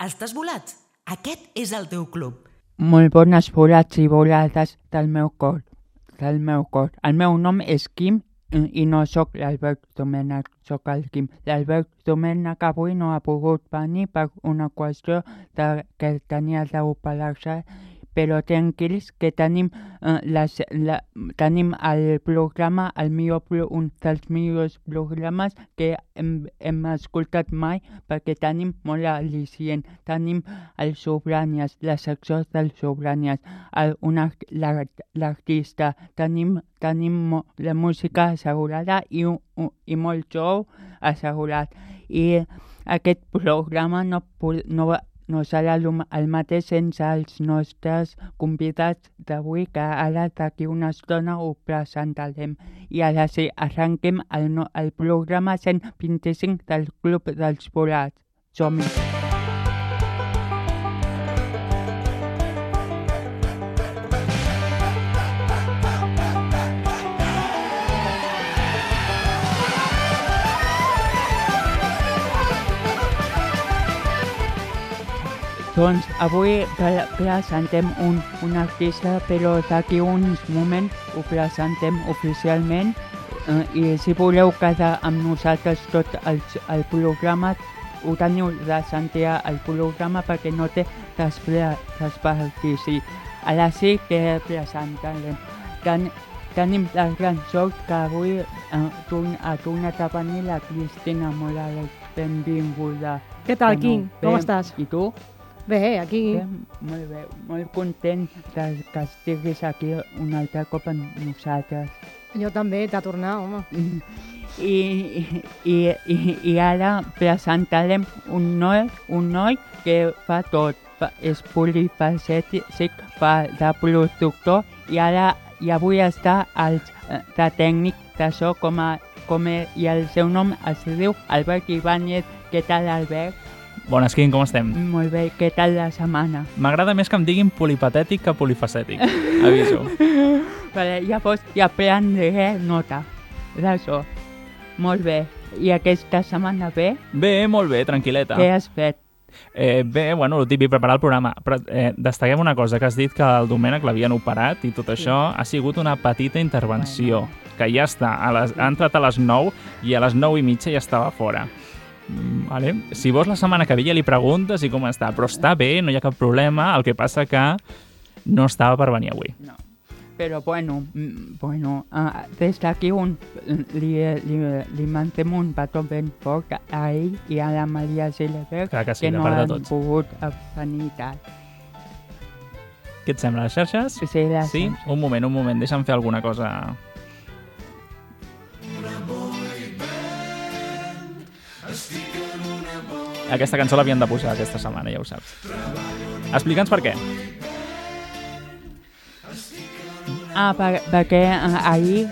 Estàs volat? Aquest és el teu club. Molt bones volats i volades del meu cor. El meu nom és Quim i no sóc l'Albert Domènech, sóc el Quim. L'Albert Domènech avui no ha pogut venir per una qüestió que tenia d'operar-se, però tranquils que tenim el programa, un dels millors programes que hem escoltat mai perquè tenim molt al·licient. Tenim el Sobrànies, la secció del Sobrànies, l'artista, tenim la música assegurada i molt show assegurat. I aquest programa no serà el mateix sense els nostres convidats d'avui, que ara d'aquí una estona ho presentarem. I ara sí, arrenquem el programa 125 del Club dels Volats. Som-hi! Doncs avui presentem un artista, però d'aquí uns moments ho presentem oficialment i si voleu quedar amb nosaltres tot el programa, ho teniu de sentir el programa perquè no té desperdici. Ara sí que presentarem. Tenim la gran sort que avui ha tornat a venir la Cristina Morales. Benvinguda. Què tal, Quim? Com estàs? I tu? Bé, aquí. Molt bé, molt content que estiguis aquí un altre cop amb nosaltres. Jo també, de tornar, home. I ara presentarem un noi que fa tot. És polifacètic, fa de productor i avui està de tècnic de so i el seu nom es diu Albert Ibáñez. Què tal, Albert? Bones, Quim, com estem? Molt bé, què tal la setmana? M'agrada més que em diguin polipatètic que polifacètic, aviso. Vale, llavors ja prendré nota d'això. Molt bé. I aquesta setmana bé? Bé, molt bé, tranquil·leta. Què has fet? Bé, bueno, el típic, preparar el programa. Però destaquem una cosa, que has dit que el Domènech l'havien operat i tot això ha sigut una petita intervenció, que ja està, ha entrat a les 9 i a les 9:30 ja estava fora. Vale. Si vols la setmana que ve ja li preguntes i com està, però està bé, no hi ha cap problema, el que passa que no estava per venir avui. No. Però bueno, des d'aquí li mantem un petó ben fort a ell i a la Maria Gilbert, que no han pogut venir tal. Què et sembla, les xarxes? Sí, les xarxes. Un moment, deixa'm fer alguna cosa. Aquesta cançó l'havien de posar aquesta setmana, ja ho saps. Explica'ns per què. Perquè ahir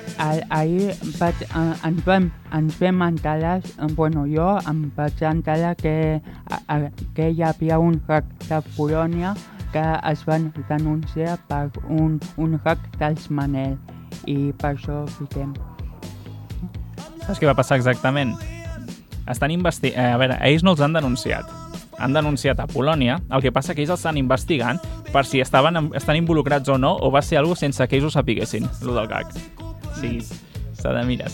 ens vam enterar, jo em vaig enterar que hi havia un hack de Polònia que es van denunciar per un hack dels Manel i per això fiquem. Saps què va passar exactament? Estan investigant... A veure, ells no els han denunciat. Han denunciat a Polònia, el que passa que ells els estan investigant per si estan involucrats o no, o va ser alguna sense que ells ho sapiguessin, el del gag. Sí, s'ha de mirar.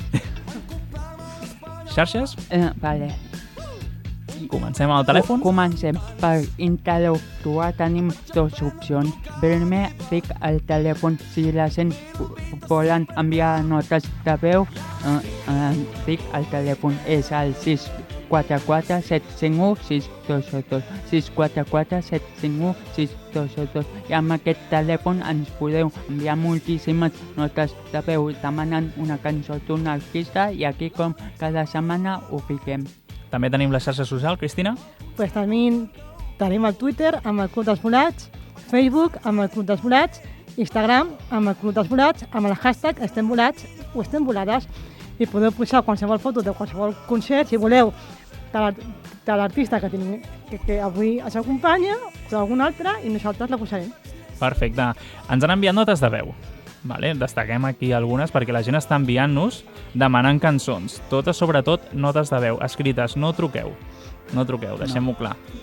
Xarxes? Vale. Comencem amb el telèfon? Comencem. Per interactuar tenim dues opcions. Primer, fic el telèfon. Si la gent volen enviar notes de veu, fic el telèfon. És el 644 751 622 644 751 622 i amb aquest telèfon ens podeu enviar moltíssimes notes de veu demanant una cançó d'un artista i aquí com cada setmana ho fiquem. També tenim la xarxa social, Cristina? Pues tenim el Twitter amb el Club dels Volats, Facebook amb el Club dels Volats, Instagram amb el Club dels Volats, amb el hashtag estem volats o estem volades i podeu posar qualsevol foto de qualsevol concert, si voleu, de l'artista que avui ens acompanya o d'algun altre i nosaltres la posarem. Perfecte. Ens han enviat notes de veu. Vale? Destaquem aquí algunes perquè la gent està enviant-nos demanant cançons. Totes, sobretot, notes de veu escrites. No truqueu, deixem-ho clar.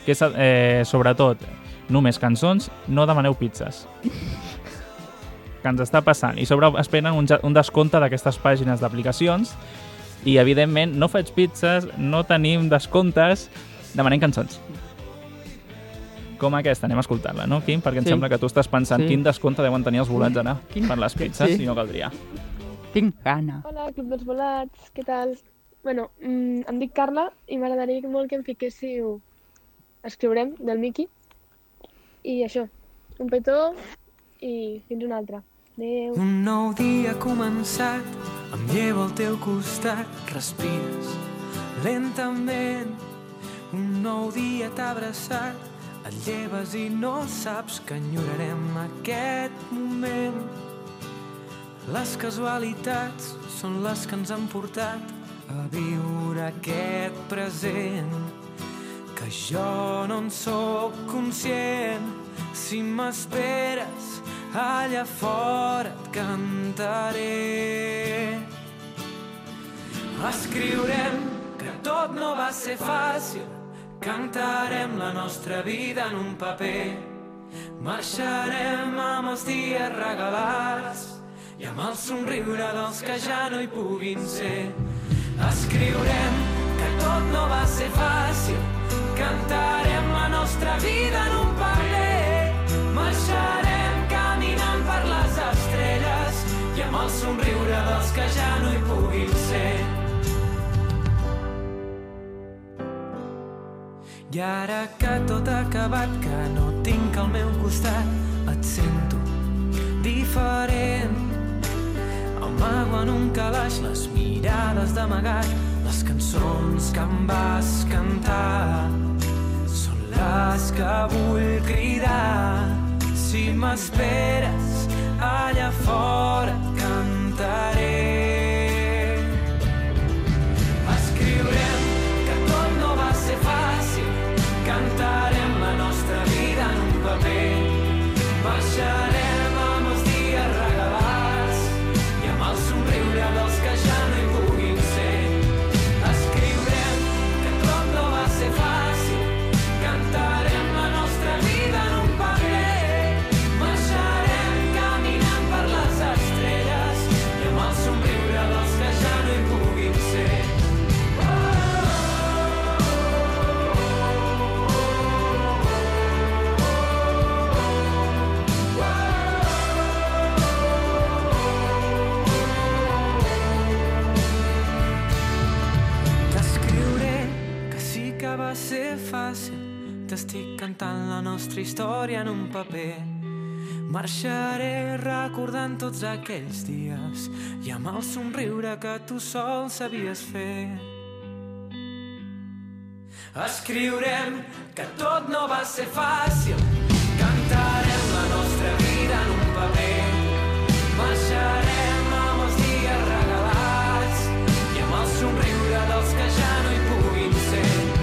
que és, sobretot, només cançons, no demaneu pizzas. Que ens està passant. I sobre esperen un descompte d'aquestes pàgines d'aplicacions i, evidentment, no faig pizzas, no tenim descomptes, demanem cançons. Com aquesta, anem a escoltar-la, no, Quim? Perquè em sembla que tu estàs pensant quin descompte deuen tenir els volats anar per les pizzas i no caldria. Tinc gana. Hola, Club dels Volats, què tal? Bueno, em dic Carla i m'agradaria molt que em fiquéssiu Escriurem, del Miki. I això, un petó i fins una altra. Adéu. Un nou dia ha començat, em llevo al teu costat, respires lentament. Un nou dia t'ha abraçat, et lleves i no saps que enyorarem aquest moment. Les casualitats són les que ens han portat a viure aquest present, que jo no en sóc conscient. Si m'esperes allà fora et cantaré. Escriurem que tot no va ser fàcil, cantarem la nostra vida en un paper. Marxarem amb els dies regalats i amb el somriure dels que ja no hi puguin ser. Escriurem que tot no va ser fàcil, cantarem la nostra vida en un paper. Marxarem caminant per les estrelles i amb el somriure dels que ja no hi puguin ser. I ara que tot ha acabat, que no tinc al meu costat, et sento diferent. Amago en un calaix les mirades d'amagat, les cançons que em vas cantar són les que vull cridar. Si m'esperes allà fora et cantaré. Escriurem que tot no va ser fàcil, cantarem la nostra vida en un paper. Marxarem amb els dies regalats i amb el somriure dels que ja no hi puguin ser. Escriurem que tot no va ser fàcil, cantarem la nostra vida en un paper. Marxarem caminant per les estrelles i amb el somriure dels que ja no hi puguin ser. Va ser fàcil, t'estic cantant la nostra història en un paper. Marxaré recordant tots aquells dies i amb el somriure que tu sol sabies fer. Escriurem que tot no va ser fàcil, cantarem la nostra vida en un paper. Marxarem amb els dies regalats i amb el somriure dels que ja no hi puguin ser.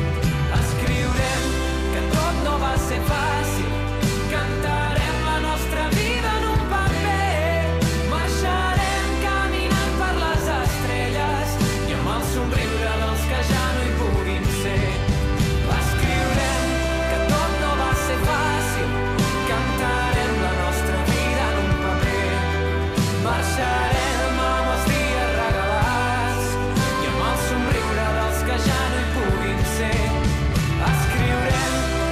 Va ser fàcil, cantarem la nostra vida en un paper. Marxarem caminant per les estrelles i amb el somriure dels que ja no hi puguin ser. Escriurem que tot no va ser fàcil, cantarem la nostra vida en un paper. Marxarem amb els dies regalats i amb el somriure dels que ja no hi puguin ser. Escriurem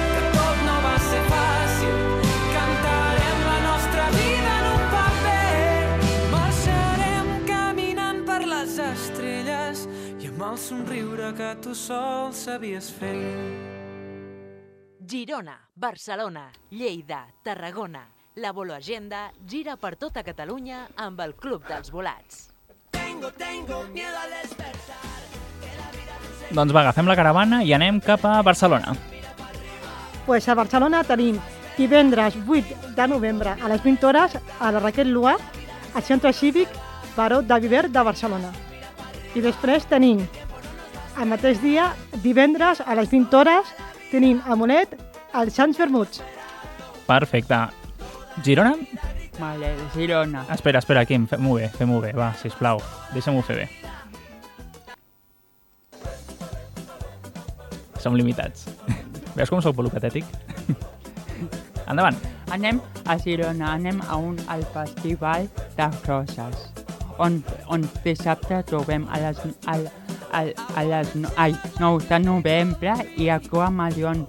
fàcil, cantarem la nostra vida en un paper. Marxarem caminant per les estrelles i amb el somriure que tu sol sabies fer. Girona, Barcelona, Lleida, Tarragona. La Boloagenda gira per tota Catalunya amb el Club dels Volats. Doncs va, agafem la caravana i anem cap a Barcelona. Pues a Barcelona tenim divendres 8 de novembre a les 20 hores a la Raquel Luar, al Centre Cívic Baró de Viver de Barcelona. I després tenim, el mateix dia, divendres a les 20 hores, tenim a Molet al Sants Vermuts. Perfecte. Girona? Vale, Girona. Espera, Quim, fem-ho bé, va, sisplau, deixa'm-ho fer bé. Som limitats. Veus com soc polipatètic? Endavant. Anem a Girona, anem al Festival de Roses, on dissabte trobem a les 9 de novembre i actua Marion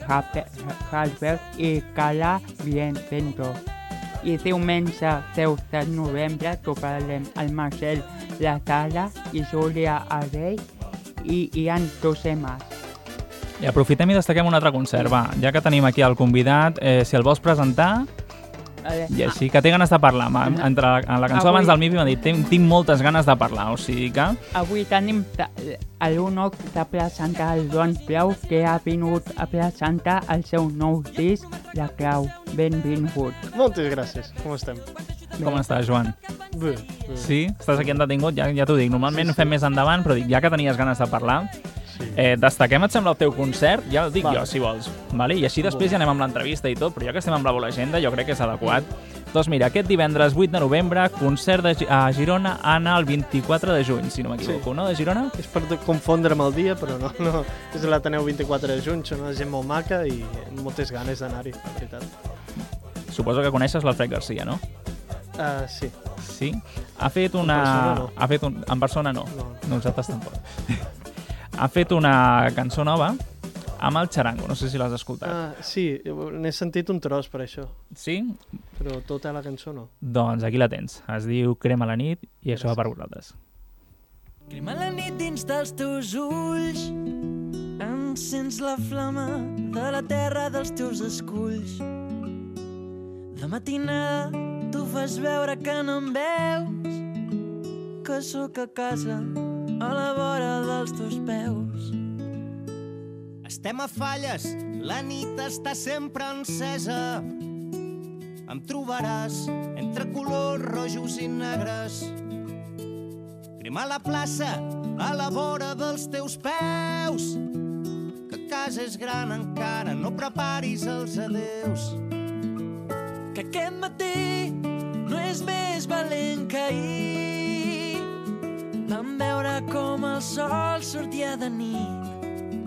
Halbert i Carla Viento. I diumenge 10 de novembre trobarem el Marcel Latala i Júlia Arell i Ian Tosemas. I aprofitem i destaquem un altre concert, va. Ja que tenim aquí el convidat, si el vols presentar... I així que té ganes de parlar. En la cançó abans del MIPI m'ha dit tinc moltes ganes de parlar, o sigui que... Avui tenim l'honor de presentar el Joan Clau, que ha vingut a presentar el seu nou disc, La Clau. Benvingut. Moltes gràcies. Com estem? Com estàs, Joan? Bé. Sí? Estàs aquí entretingut? Ja t'ho dic. Normalment fem més endavant, però dic, ja que tenies ganes de parlar... Destaquem, et sembla, el teu concert? Ja el dic jo, si vols. Vale? I així després ja anem amb l'entrevista i tot, però ja que estem amb la Bola Agenda, jo crec que és adequat. Doncs mira, aquest divendres 8 de novembre, concert a Girona, Anna, el 24 de juny, si no m'equivoco, no? De Girona? És per confondre amb el dia, però no. És l'Ateneu 24 de juny, són una gent molt maca i moltes ganes d'anar-hi, la veritat. Suposo que coneixes l'Alfred Garcia, no? Sí. Sí? Ha fet una... En persona no. En persona no. Nosaltres tampoc. Ha fet una cançó nova amb el Charango, no sé si l'has escoltat. Sí, n'he sentit un tros per això. Sí? Però tota la cançó no. Doncs aquí la tens. Es diu Crema la nit i això va per vosaltres. Crema la nit dins dels teus ulls, encens la flama de la terra dels teus esculls. De matinada tu fas veure que no em veus, que sóc a casa a la vora dels teus peus. Estem a falles, la nit està sempre encesa. Em trobaràs entre colors rojos i negres. Crema la plaça a la vora dels teus peus, que casa és gran encara, no preparis els adeus. Que aquest matí no és més valent que ahir. Vam veure com el sol sortia de nit.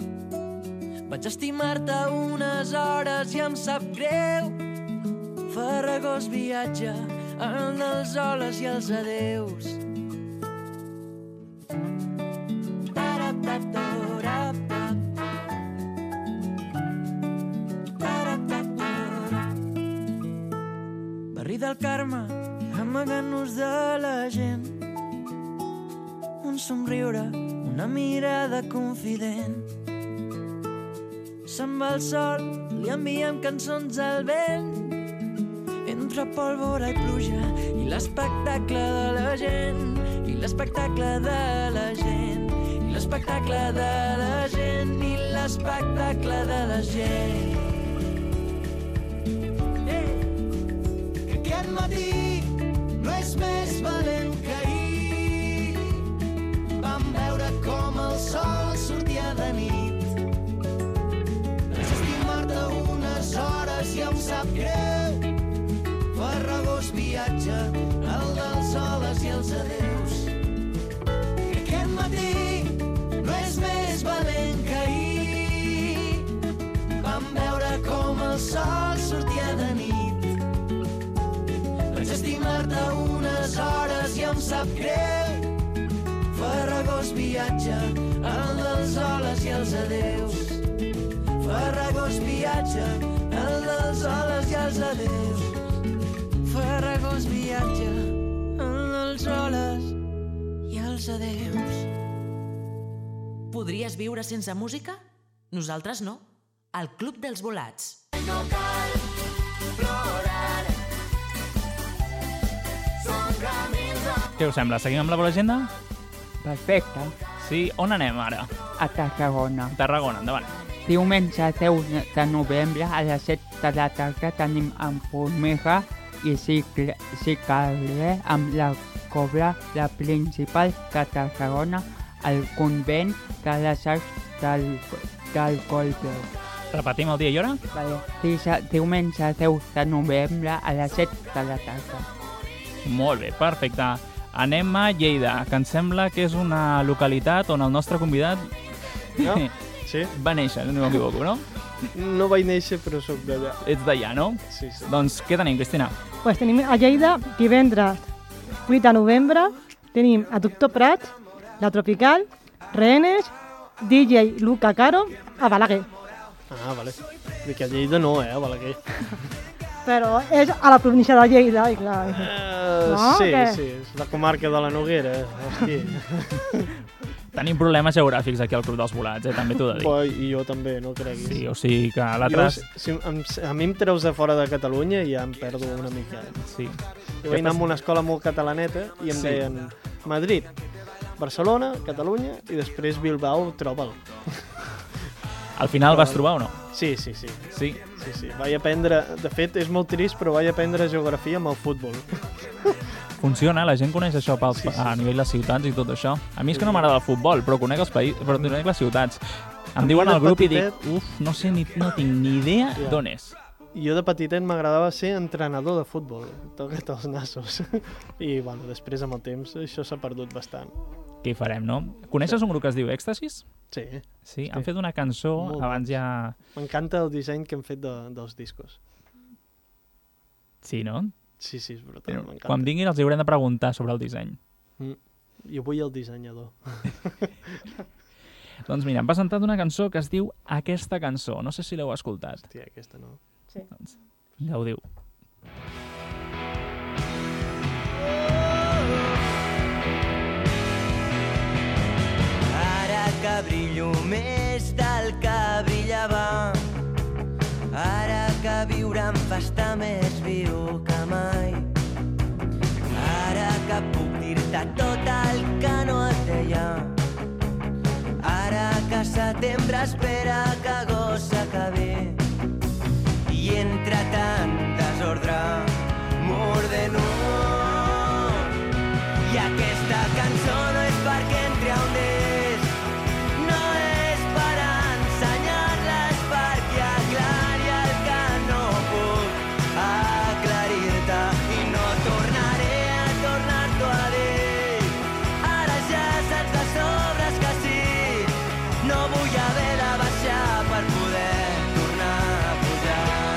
Vaig estimar-te unes hores i em sap greu. Farragós viatge en els holes i els adeus. Barri del Carme, amagant-nos de la gent. Un somriure, una mirada confident. Se'n va el sol, li enviem cançons al vent. Entre pólvora i pluja i l'espectacle de la gent, i l'espectacle de la gent, i l'espectacle de la gent, i l'espectacle de la gent. Que aquest matí no és més valent que ahir. Vam veure com el sol sortia de nit. Vaig estimar-te unes hores i em sap greu. Farragós viatge, el dels holes i els adeus. Que aquest matí no és més valent que ahir. Vam veure com el sol sortia de nit. Vaig estimar-te unes hores i em sap greu. Farragós viatge, el dels holes i els adeus. Farragós viatge, el dels holes i els adeus. Farragós viatge, el dels holes i els adeus. Podries viure sense música? Nosaltres no. El Club dels Volats. No cal plorar. Són camins a... Què us sembla? Seguim amb la Bola Agenda? Perfecte. Sí, on anem ara? A Tarragona. Tarragona, endavant. Diumenge 10 de novembre a les 7 de la tarda tenim amb Formiga i Cicaler amb la Cobra, la principal de Tarragona, al convent de les Arts del Colpe. Repetim el dia i hora? Vale. Diumenge 10 de novembre a les 7 de la tarda. Molt bé, perfecte. Anem a Lleida, que em sembla que és una localitat on el nostre convidat No? Sí? va néixer, no m'equivoco, no? No vaig néixer, però sóc d'allà. Ets d'allà, no? Sí, sí. Doncs què tenim, Cristina? Pues tenim a Lleida, divendres 8 de novembre, tenim a Doctor Prats, La Tropical, Rehenes, DJ Luca Caro, a Balaguer. Ah, vale. Dic que a Lleida no, a Balaguer. Però és a la província de Lleida, i clar. No, sí, què? sí, és la comarca de la Noguera, hosti. Tenim problemes geogràfics aquí al Club dels Volats, també t'ho he de dir. I jo també, no creguis. Sí, o sigui que l'altre... A mi em treus de fora de Catalunya i ja em perdo una mica. Sí. Jo vaig anar a una escola molt catalaneta i em deien Madrid, Barcelona, Catalunya i després Bilbao, troba'l. Al final vas trobar o no? Sí, sí, sí. Sí? Sí, sí. Vaig aprendre... De fet, és molt trist, però vaig aprendre geografia amb el futbol. Funciona, la gent coneix això a nivell de ciutats i tot això. A mi és que no m'agrada el futbol, però conec els països, però conec les ciutats. Em diuen al grup i dic, no sé, no tinc ni idea d'on és. Jo de petitet m'agradava ser entrenador de futbol, toca't els nassos. I, bueno, després amb el temps això s'ha perdut bastant. Què hi farem, no? Coneixes un grup que es diu Èxtasis? Sí. Sí? Han fet una cançó, abans ja... M'encanta el disseny que hem fet dels discos. Sí, no? Sí, sí, és brutal, m'encanta. Quan vinguin els haurem de preguntar sobre el disseny. Jo vull el dissenyador. Doncs mira, hem presentat una cançó que es diu Aquesta cançó. No sé si l'heu escoltat. Hòstia, aquesta no. Sí. Doncs, gaudiu. Ara que brillo més del que brillava, ara que viure em fa estar més viu que mai, ara que puc dir-te tot el que no et deia, ara que setembre espera que agost s'acabi i entre tant desordre m'ordeno. I aquesta cançó no és perquè entri a un disc, no és per ensenyar-la, és perquè aclari el que no puc aclarir-te i no tornaré a tornar-t'ho a dir. Ara ja saps de sobres que sí, no vull haver de baixar per poder tornar a pujar.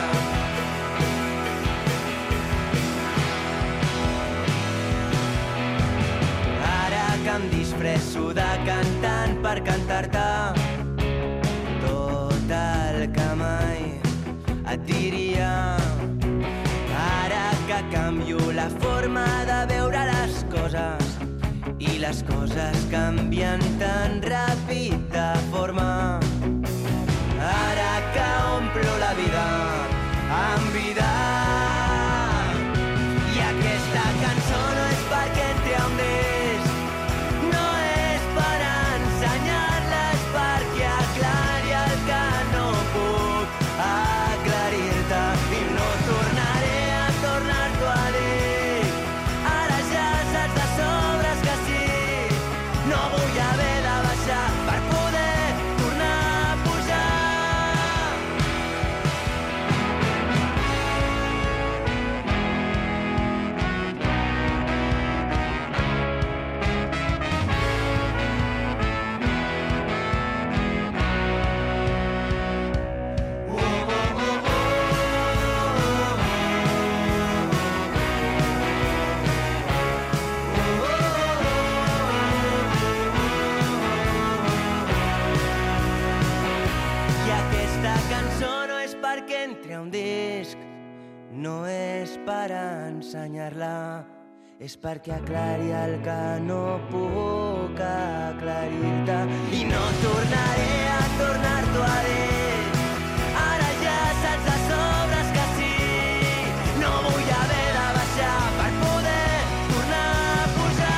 Em disfresso de cantant per cantar-te tot el que mai et diria. Ara que canvio la forma de veure les coses i les coses canvien tan ràpid de forma. Ara que omplo la vida amb vida i aquesta cançó no és perquè entri a un disc, aclarir-te i no tornaré a tornar-t'ho a dir. Ara ja saps de sobres que sí, no vull haver de baixar per poder tornar a pujar. Perquè entri a un disc no és per ensenyar-la, és perquè aclari el que no puc aclarir-te i no tornaré a tornar-t'ho a dir. Ara ja saps de sobres que sí, no vull haver de baixar per poder tornar a pujar.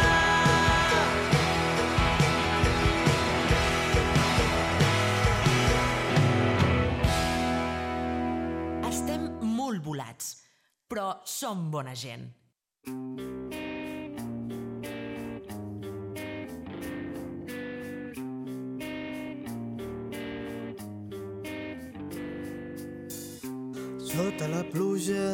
Estem molt volats, però som bona gent. Sota la pluja,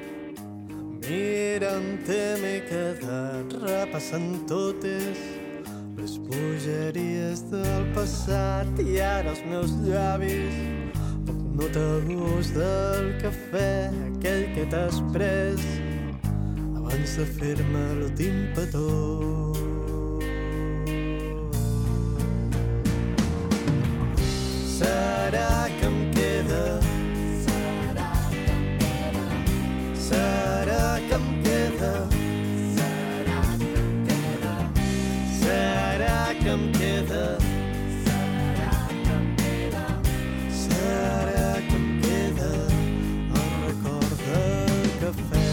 mirant-te m'he quedat repassant totes les bogeries del passat i ara els meus llavis nota el gust del cafè, aquell que t'has pres abans de fer-me l'últim petó. Serà que em queda, serà que em queda, serà que em queda, serà que em queda el record del cafè,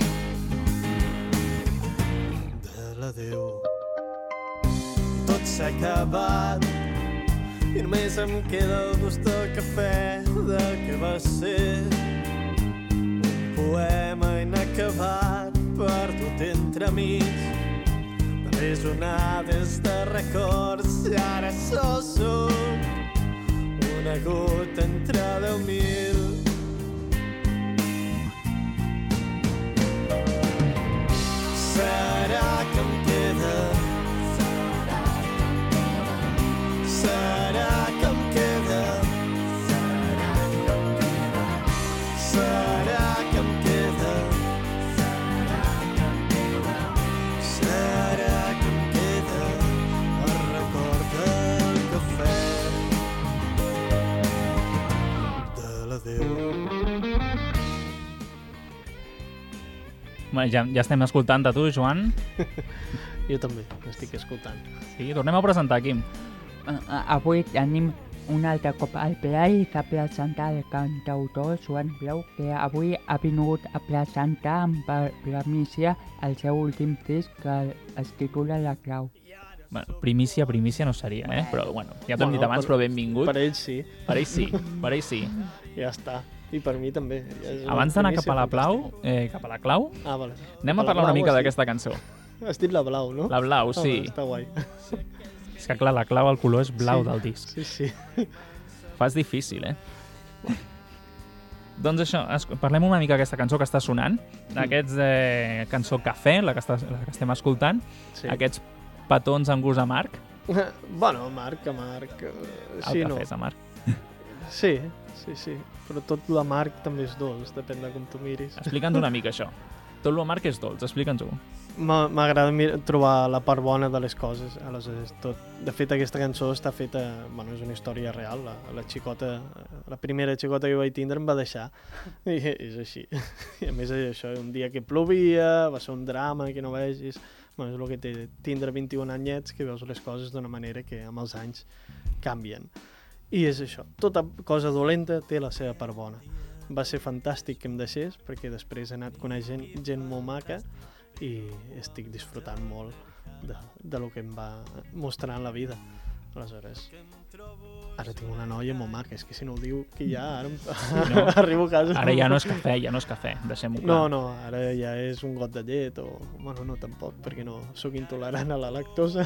de l'adéu. Tot s'ha acabat i només em queda el gust del cafè del que va ser un poema inacabat perdut entre mig de resonades de records i ara sols soc una gota entre 10.000. Serà que em queda, serà que em queda, serà que em queda, serà que em queda el record del cafè, de l'adéu. Bé, ja estem escoltant a tu, Joan. Jo també estic escoltant. Sí, tornem a presentar, Quim. Avui tenim un altre cop al ple i s'ha presentat el cantautor Joan Blau, que avui ha vingut a presentar amb primícia el seu últim disc que es titula La Clau. Bueno, primícia no seria, però bueno, ja t'ho hem dit abans, però benvingut. Per ells sí. Per ells sí, per ells sí. Ja està. I per mi també. Ja és una Abans d'anar cap a la primícia cap a la clau, vale. anem a parlar una mica d'aquesta cançó. Has dit la blau, no? La blau, sí. Està guai. És que clar, la clau, el color és blau del disc. Sí, sí. Fas difícil, Doncs això, parlem una mica d'aquesta cançó que està sonant, d'aquests cançó Cafè, la que estem escoltant, Sí. aquests petons amb gust amarg. Bueno, amarg. El Sí, cafè no. és amarg. Sí. Però tot l'amarg també és dolç, depèn de com tu miris. Explica'ns una mica això. Tot l'amarg és dolç, explica'ns-ho. M'agrada trobar la part bona de les coses. Aleshores, de fet, aquesta cançó està feta... Bueno, és una història real. La xicota, la primera xicota que vaig tindre em va deixar. I és així. I a més, això, un dia que plovia, va ser un drama que no vegis. Bueno, és el que té tindre 21 anyets, que veus les coses d'una manera que amb els anys canvien. I és això. Tota cosa dolenta té la seva part bona. Va ser fantàstic que em deixés, perquè després he anat coneixent gent molt maca i estic disfrutant molt de lo que em va mostrar en la vida. Aleshores, ara tinc una noia molt maca, és que si no ho diu, que ja ara no. arribo a casa. Ara ja no és cafè, deixem-ho clar. No, ara ja és un got de llet o... Bueno, no tampoc, perquè no sóc intolerant a la lactosa.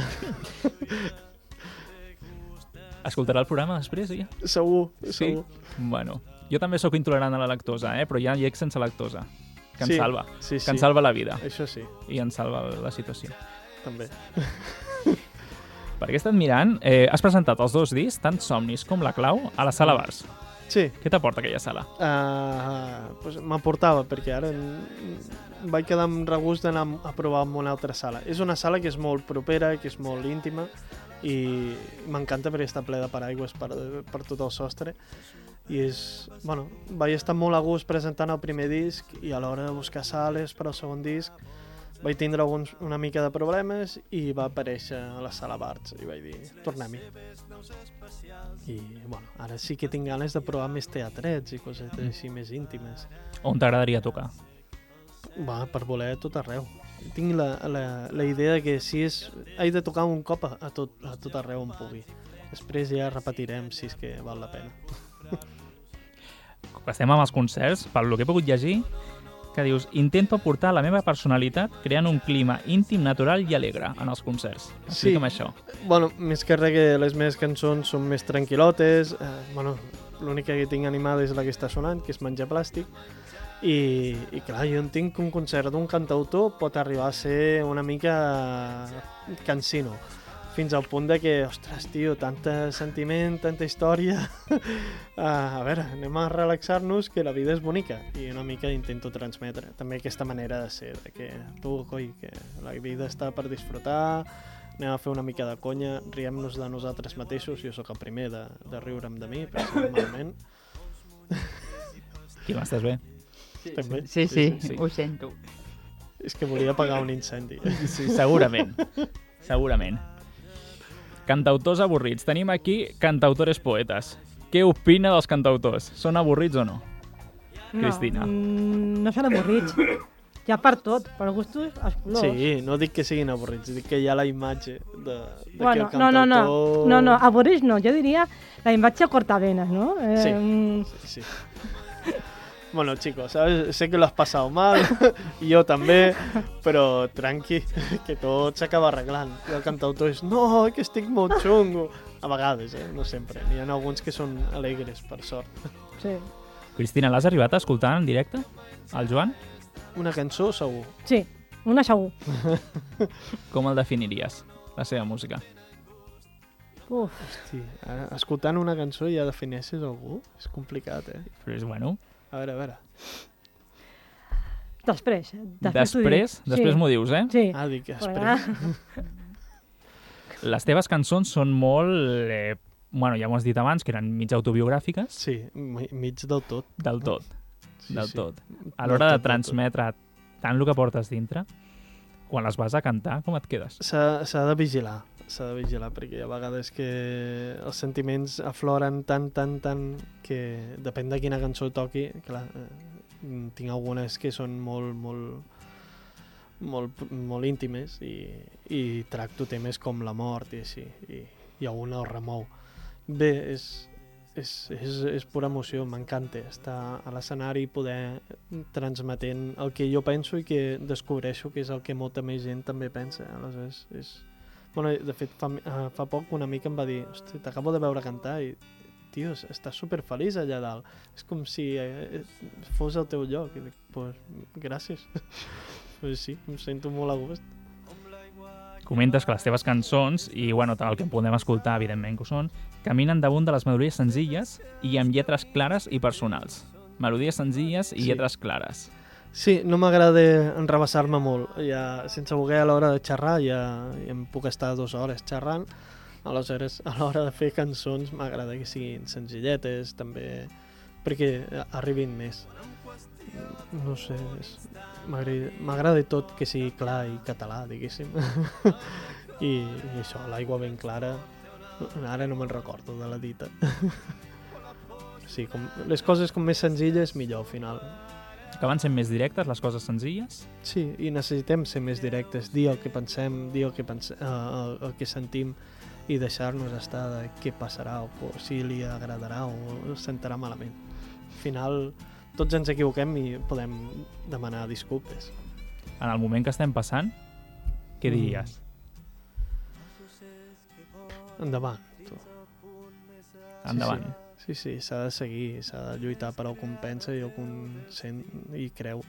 Escoltarà el programa després, ja? Segur. Bueno, jo també sóc intolerant a la lactosa, però hi ha llecs sense lactosa, que ens salva, sí. Que ens salva la vida. Això sí. I ens salva la situació. També. Perquè he estat mirant, has presentat els dos discs, tant Somnis com La Clau, a la Sala Bars. Sí. Què t'aporta aquella sala? Pues m'aportava, perquè ara vaig quedar amb regust d'anar a provar en una altra sala. És una sala que és molt propera, que és molt íntima, i m'encanta perquè està ple de paraigües per tot el sostre. I vaig estar molt a gust presentant el primer disc i a l'hora de buscar sales per al segon disc vaig tindre una mica de problemes i va aparèixer a la Sala Bars i vaig dir, tornem-hi. I ara sí que tinc ganes de provar més teatrets i coses així més íntimes. On t'agradaria tocar? Per voler tot arreu. Tinc la idea que si he de tocar un cop a tot arreu on pugui. Després ja repetirem si és que val la pena. Com que estem amb els concerts, per lo que he pogut llegir, que dius, intento aportar la meva personalitat creant un clima íntim, natural i alegre en els concerts. Explica'm això. Més que res que les meves cançons són més tranquil·lotes. L'única que tinc animada és la que està sonant, que és Menjar Plàstic. I clar, jo entenc que un concert d'un cantautor pot arribar a ser una mica cansino. fins al punt de que, ostres, tio, tanta sentiment, tanta història. A veure, anem a relaxar-nos, que la vida és bonica. I una mica intento transmetre també aquesta manera de ser, de que tu, coi, que la vida està per disfrutar, anem a fer una mica de conya, riem-nos de nosaltres mateixos, jo sóc el primer de riure'm de mi, personalment. Quim, estàs bé? També? Sí, ho sento. És que volia apagar un incendi. Sí, segurament. Segurament. Cantautors avorrits. Tenim aquí cantautores poetes. Què opina dels cantautors? Són avorrits o no? Cristina. No són avorrits. Hi ha per tot, per gustos, els colors. Sí, no dic que siguin avorrits, dic que hi ha la imatge de que Bueno, el cantautor... no, avorrits no, jo diria la imatge cortavenes, no? Sí. Bueno, chicos, ¿sabes? Sé que lo has pasado mal, y yo també, però tranqui, que tot s'acaba arreglant. I el cantautor és, no, que estic molt xungo. A vegades, no sempre. N'hi ha alguns que són alegres, per sort. Sí. Cristina, l'has arribat a escoltar en directe? El Joan? Una cançó, segur. Sí, una segur. Com el definiries, la seva música? Uf. Hosti, escoltant una cançó ja defineixes algú? És complicat, Però és bueno. A veure. Després Després m'ho dius, Sí. Ah, dic després. Les teves cançons són molt... bueno, ja m'ho has dit abans, que eren mig autobiogràfiques. Sí, mig del tot. Del tot. Sí, del sí. tot. A l'hora de transmetre tant el que portes dintre, quan les vas a cantar, com et quedes? S'ha de vigilar, perquè hi ha vegades que els sentiments afloren tant, que depèn de quina cançó toqui, clar, tinc algunes que són molt íntimes i tracto temes com la mort i així, i alguna el remou. Bé, és pura emoció, m'encanta estar a l'escenari i poder transmetent el que jo penso i que descobreixo que és el que molta més gent també pensa. Aleshores, bueno, de fet, fa poc una mica em va dir, hosti, t'acabo de veure cantar i, tio, estàs superfeliç allà dalt. És com si fos el teu lloc. I dic, pues, gràcies. Pues sí, em sento molt a gust. Comentes que les teves cançons, i bueno, el que podem escoltar, evidentment que ho són, caminen damunt de les melodies senzilles i amb lletres clares i personals. Melodies senzilles i lletres clares. Sí, no m'agrada enrabassar-me molt. Ja, sense voler a l'hora de xerrar, ja em puc estar 2 hores xerrant. Aleshores, a l'hora de fer cançons m'agrada que siguin senzilletes, també, perquè arribin més. No sé, m'agrada tot que sigui clar i català, diguéssim. I això, l'aigua ben clara, ara no me'n recordo de la dita. Sí, les coses com més senzilles, millor al final. Que van sent més directes, les coses senzilles? Sí, i necessitem ser més directes, dir el que pensem, dir el que sentim i deixar-nos estar de què passarà o si li agradarà o sentarà malament. Al final, tots ens equivoquem i podem demanar disculpes. En el moment que estem passant, què diries? Endavant, tu. Endavant. Sí, s'ha de seguir, s'ha de lluitar per el que un pensa i el que un sent i creu.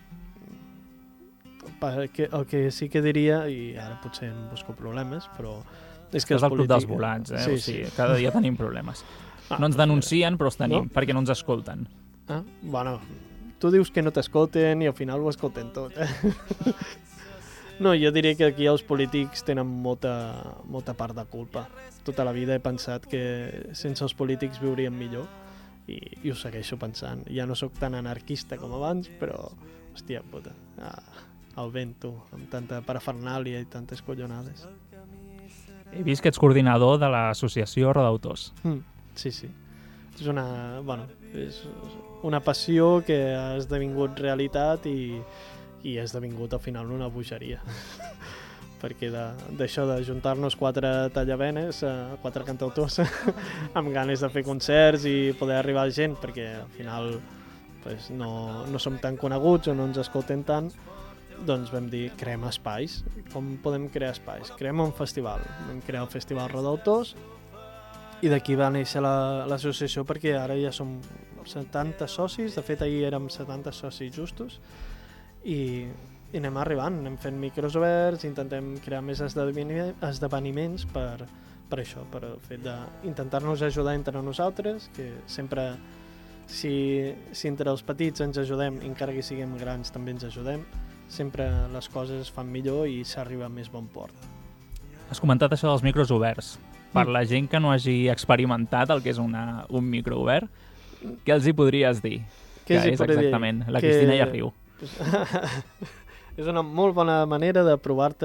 El que sí que diria, i ara potser em busco problemes, però és que estàs al club dels volats, Sí, o sigui, cada dia tenim problemes. No ens denuncien, però els tenim, perquè no ens escolten. Bueno, tu dius que no t'escolten i al final ho escolten tot, No, jo diria que aquí els polítics tenen molta part de culpa. Tota la vida he pensat que sense els polítics viuríem millor i ho segueixo pensant. Ja no sóc tan anarquista com abans, però, hòstia puta, al vent, tu, amb tanta parafernàlia i tantes collonades. He vist que ets coordinador de l'associació Rodautors. Sí. És una passió que ha esdevingut realitat i ha esdevingut al final una bogeria. Perquè d'això de juntar-nos 4 tallavenes, 4 cantautors, amb ganes de fer concerts i poder arribar a gent, perquè al final no som tan coneguts o no ens escolten tant, doncs vam dir, creem espais. Com podem crear espais? Creem un festival. Vam crear el Festival Rodautors i d'aquí va néixer l'associació, perquè ara ja som 70 socis, de fet ahir érem 70 socis justos, i i anem arribant, anem fent micros oberts, intentem crear més esdeveniments per això, per el fet d'intentar-nos ajudar entre nosaltres, que sempre, si entre els petits ens ajudem, encara que siguem grans també ens ajudem, sempre les coses es fan millor i s'arriba a més bon port. Has comentat això dels micros oberts. Per la gent que no hagi experimentat el que és un micro obert, què els hi podries dir? Què és exactament? La Cristina ja riu. És una molt bona manera de provar-te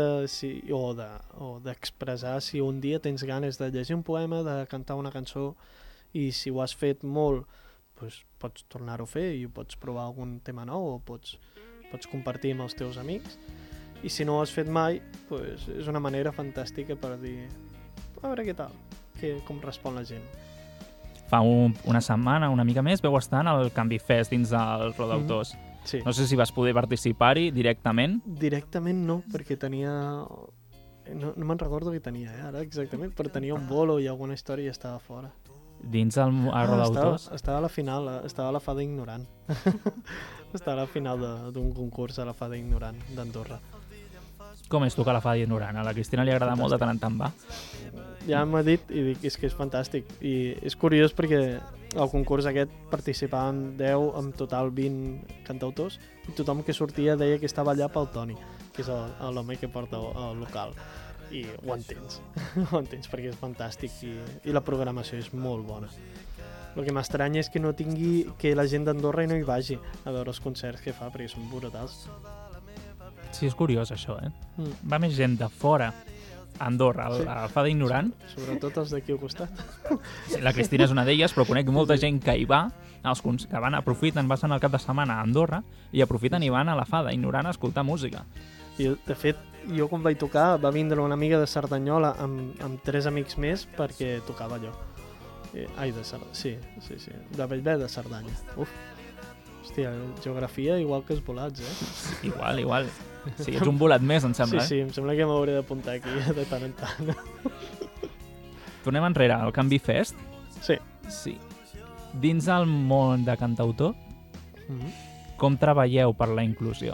o d'expressar si un dia tens ganes de llegir un poema, de cantar una cançó, i si ho has fet molt, doncs pots tornar-ho a fer i pots provar algun tema nou o pots compartir amb els teus amics. I si no ho has fet mai, doncs és una manera fantàstica per dir a veure què tal, com respon la gent. Fa una setmana, una mica més, vau estar al Canvi Fest dins del Rodautors. Sí. No sé si vas poder participar-hi directament. Directament no, perquè tenia... No me'n recordo què tenia, ara exactament, però tenia un bolo i alguna història i estava fora. Dins el Rodautors? Estava a la final, estava a la Fada Ignorant. Estava a la final d'un concurs a la Fada Ignorant d'Andorra. Com és tocar la Fada Ignorant? A la Cristina li agrada molt, de tant en tant va. Ja m'ha dit i dic, és que és fantàstic. I és curiós perquè al concurs aquest participaven 10, en total 20 cantautors, i tothom que sortia deia que estava allà pel Toni, que és l'home que porta el local. I ho entens, perquè és fantàstic i la programació és molt bona. El que m'estranya és que no tingui, que la gent d'Andorra no hi vagi a veure els concerts que fa, perquè són brutals. Sí, és curiós això, eh? Va més gent de fora a Andorra, a la Fada Ignorant. Sobretot els d'aquí al costat. Sí, la Cristina és una d'elles, però conec molta gent que hi va, que aprofiten, passen el cap de setmana a Andorra i aprofiten i van a la Fada Ignorant a escoltar música. I, de fet, jo quan vaig tocar va vindre una amiga de Cerdanyola amb 3 amics més perquè tocava allò. Sí, de Bellver de Cerdanya. Uf, hòstia, geografia igual que els volats, eh? Igual. Sí, ets un volat més, em sembla, Sí, em sembla que m'hauré d'apuntar aquí de tant en tant. Tornem enrere, al Canvi Fest. Sí. Dins el món de cantautor, com treballeu per la inclusió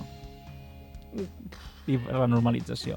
i la normalització?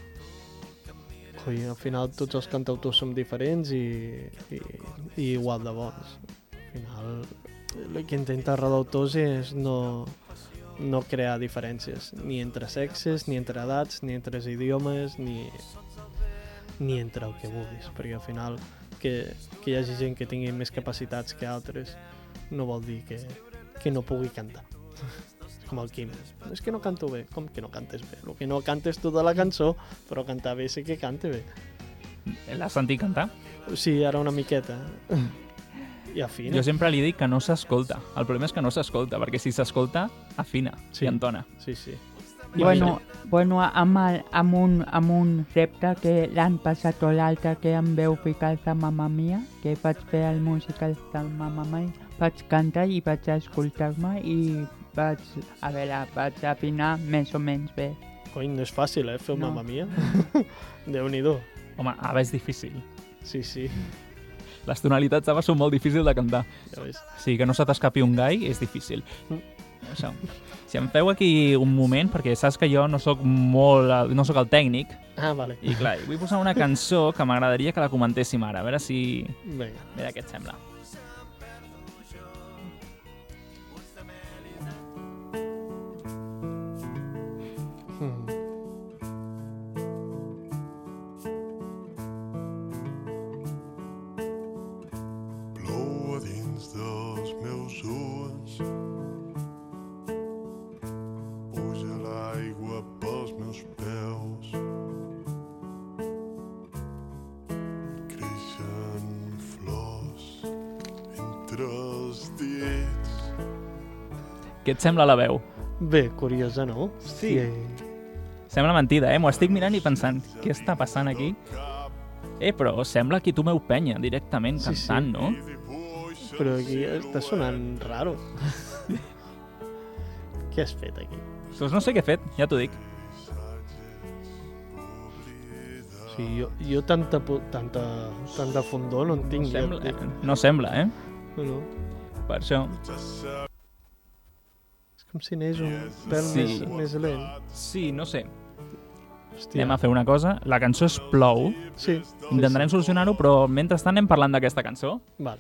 Al final tots els cantautors som diferents i igual de bons. Al final el que intenta Rodautors és no crear diferències, ni entre sexes, ni entre edats, ni entre idiomes, ni entre el que vulguis, perquè al final que hi hagi gent que tingui més capacitats que altres no vol dir que no pugui cantar. Com el Quim. És que no canto bé. Com que no cantes bé? El que no cantes tota la cançó, però cantar bé sé que cante bé. L'has sentit cantar? Sí, ara una miqueta. I afina. Jo sempre li dic que no s'escolta. El problema és que no s'escolta, perquè si s'escolta, afina i entona. Sí. Bueno, amb un repte que l'any passat o l'altre que em veu ficar de Mamma Mia, que vaig fer el musical de Mamma Mia, vaig cantar i vaig escoltar-me i vaig afinar més o menys bé. Coi, no és fàcil, fer Mamma Mia. Déu-n'hi-do. Home, Ava és difícil. Sí. Les tonalitats Ava són molt difícils de cantar. Ja ves. Sí, que no se t'escapi un gai és difícil. Això. Si em feu aquí un moment, perquè saps que jo no sóc el tècnic. Ah, vale. I clar, vull posar una cançó que m'agradaria que la comentéssim ara, a veure si... Vinga. A veure què et sembla. Plou a dins dels meus ulls, puja l'aigua pels meus peus, creixen flors entre els dits. Què et sembla la veu? Bé, curiosa, no? Sí. Sembla mentida, M'ho estic mirant i pensant, què està passant aquí? Però sembla que tu m'heu penya directament cantant, no? Però aquí està sonant raro. Què has fet aquí? Doncs no sé què he fet, ja t'ho dic. Sí, jo tanta fondor no en tinc. No sembla, No. Per això. És que com si anés un pèl més lent. Sí, no sé. Hòstia. Anem a fer una cosa. La cançó és Plou. Sí. Intentarem solucionar-ho, però mentrestant anem parlant d'aquesta cançó. Val.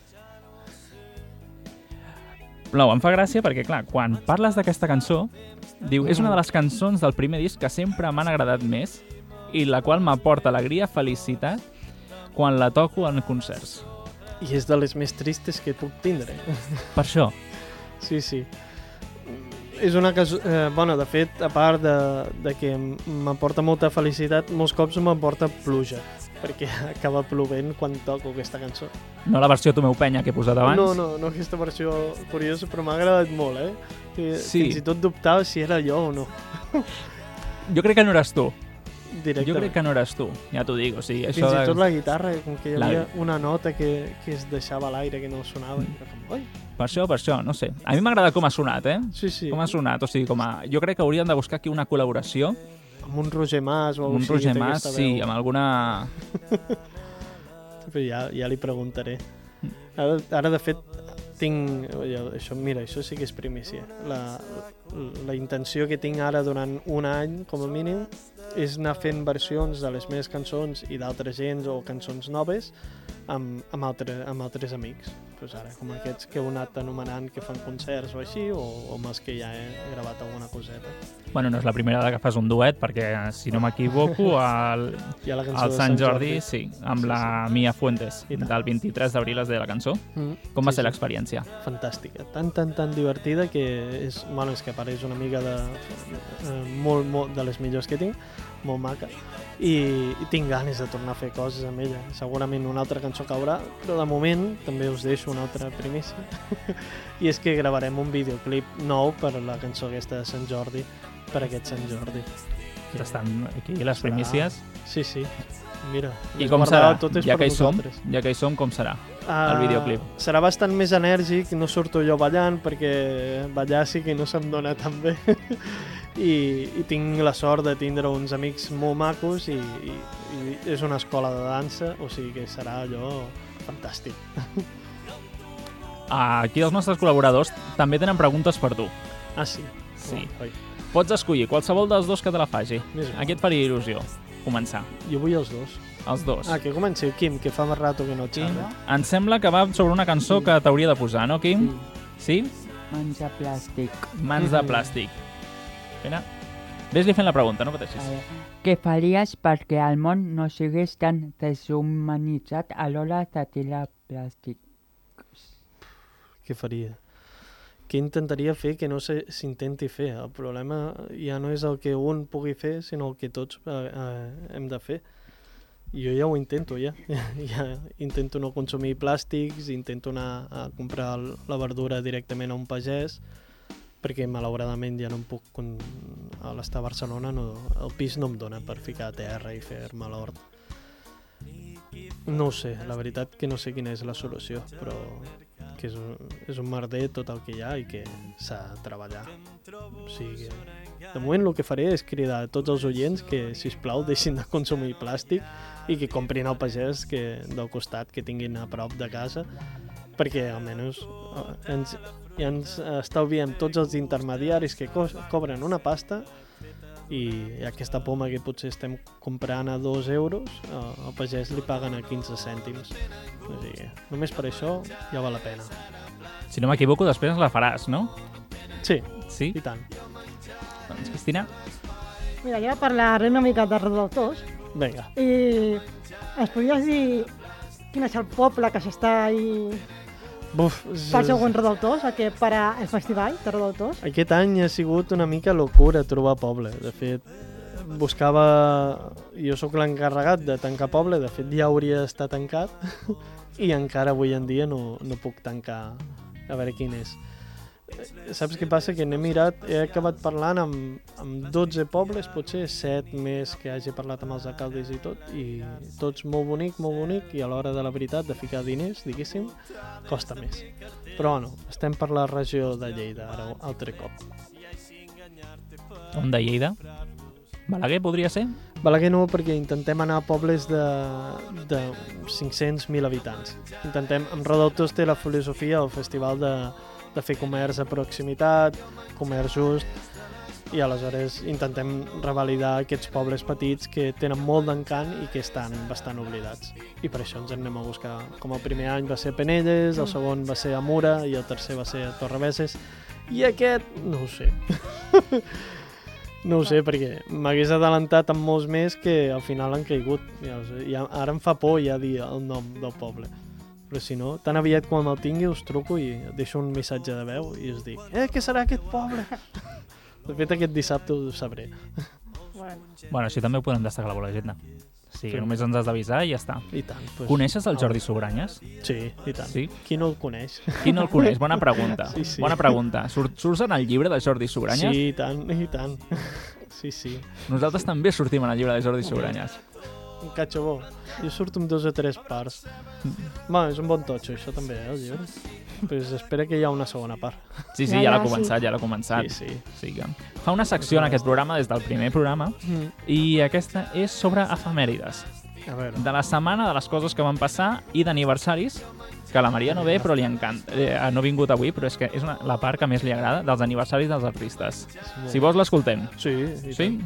Plou, em fa gràcia perquè, clar, quan parles d'aquesta cançó, diu, és una de les cançons del primer disc que sempre m'han agradat més i la qual m'aporta alegria, felicitat, quan la toco en concerts. I és de les més tristes que puc tindre. Per això. Sí, sí. És una cançó... bueno, de fet, a part de que m'aporta molta felicitat, molts cops m'aporta pluja, perquè acaba plovent quan toco aquesta cançó. No la versió Tu meu penya que he posat abans? No aquesta versió curiosa, però m'ha agradat molt, Sí. Fins i tot dubtava si era jo o no. Jo crec que no eres tu. Directament. Jo crec que no eres tu, ja t'ho dic. O sigui, això Fins i tot la guitarra, com que hi havia una nota que es deixava a l'aire, que no sonava. Com, oi? Per això, no sé. A mi m'agrada com ha sonat, Sí, sí. Com ha sonat, o sigui, jo crec que hauríem de buscar aquí una col·laboració. Amb un Roger Mas o un Roger Mas, sí, amb alguna... Però ja li preguntaré. Ara, de fet, tinc... Això sí que és primícia. La intenció que tinc ara durant un any, com a mínim, és anar fent versions de les meves cançons i d'altres gens o cançons noves amb altres amics. Pues ara, com aquests que heu anat anomenant que fan concerts o així, o amb els que ja he gravat alguna coseta. Bueno, no és la primera vegada que fas un duet, perquè, si no m'equivoco, al Sant Jordi, sí, amb la Mia Fuentes, del 23 d'abril es deia la cançó. Com va ser l'experiència? Fantàstica, tan divertida que és que a part és una amiga molt de les millors que tinc, molt maca, i tinc ganes de tornar a fer coses amb ella. Segurament una altra cançó caurà, però de moment també us deixo una altra primícia i és que gravarem un videoclip nou per la cançó aquesta de Sant Jordi, per aquest Sant Jordi. Estan aquí les primícies? Sí. Mira, i com serà? Ja que hi som, com serà el videoclip? Serà bastant més enèrgic, no surto jo ballant perquè ballar sí que no se'm dona tan bé i tinc la sort de tindre uns amics molt macos i és una escola de dansa, o sigui que serà allò fantàstic. Aquí els nostres col·laboradors també tenen preguntes per tu. Ah, sí? Sí. Pots escollir qualsevol dels dos que te la faci. A qui et faria il·lusió començar? Jo vull els dos. Els dos. Que comenci el Quim, que fa més rato que no xerra. Em sembla que va sobre una cançó que t'hauria de posar, no, Quim? Sí? Mans de plàstic. Mans de plàstic. Espera. Ves-li fent la pregunta, no pateixis. Què faries perquè el món no sigués tan deshumanitzat a l'hora de tirar plàstic? Què faria? Què intentaria fer que no s'intenti fer? El problema ja no és el que un pugui fer, sinó el que tots hem de fer. Jo ja ho intento, ja intento no consumir plàstics, intento anar a comprar la verdura directament a un pagès, perquè malauradament ja no em puc... A l'estar a Barcelona el pis no em dona per ficar a terra i fer-me l'hort. No ho sé, la veritat que no sé quina és la solució, però que és un merder tot el que hi ha i que s'ha de treballar. O sigui, de moment el que faré és cridar a tots els oients que, sisplau, deixin de consumir plàstic i que comprin al pagès del costat que tinguin a prop de casa, perquè almenys ens estalviem tots els intermediaris que cobren una pasta i aquesta poma que potser estem comprant a 2 euros, al pagès li paguen a 15 cèntims. O sigui, només per això ja val la pena. Si no m'equivoco, després la faràs, no? Sí, sí? I tant. Doncs, Cristina? Mira, jo parlaré una mica de rodautors. Vinga. I ens podries dir quin és el poble que s'està ahí... Pels següents rodautors, per al festival de rodautors? Aquest any ha sigut una mica locura trobar poble. De fet, buscava... Jo sóc l'encarregat de tancar poble, de fet ja hauria d'estar tancat i encara avui en dia no puc tancar, a veure quin és. Saps què passa? Que n'he mirat, he acabat parlant amb 12 pobles, potser 7 més que hagi parlat amb els alcaldes i tot, i tots molt bonic, i a l'hora de la veritat de ficar diners, diguéssim, costa més. Però bueno, estem per la regió de Lleida, ara altre cop. On de Lleida? Balaguer podria ser? Balaguer no, perquè intentem anar a pobles de 500.000 habitants. Amb Rodautors té la filosofia, el festival de fer comerç a proximitat, comerç just, i aleshores intentem revalidar aquests pobles petits que tenen molt d'encant i que estan bastant oblidats. I per això ens en anem a buscar. Com el primer any va ser Penelles, el segon va ser a Mura i el tercer va ser a Torrebesses. I aquest, no ho sé. No ho sé, perquè m'hagués adelantat amb molts més que al final han caigut. Ara em fa por ja dir el nom del poble. Però si no, tan aviat quan el tingui us truco i deixo un missatge de veu i us dic què serà aquest poble? De fet, aquest dissabte ho sabré. Bueno, així també ho podem destacar a la l'agenda. Sí, només ens has d'avisar i ja està. I tant. Pues, Coneixes el Jordi Sugranyes? Sí, i tant. Sí? Qui no el coneix? Qui no el coneix? Bona pregunta. Sí. Bona pregunta. Surts en el llibre de Jordi Sugranyes? Sí, i tant, i tant. Sí. Nosaltres també sortim en el llibre de Jordi Sugranyes. Un catxo bo. Jo surto amb 2 o 3 parts. Bueno, és un bon totxo, això també, el llibre. Pues espera que hi ha una segona part. Sí, ja l'ha començat. Sí. Fa una secció en aquest programa, des del primer programa, i aquesta és sobre efemèrides. A veure. De la setmana, de les coses que van passar i d'aniversaris, que a la Maria no ve, però li encanta. No ha vingut avui, però és que és la part que més li agrada, dels aniversaris dels artistes. Si vols, l'escoltem. Sí?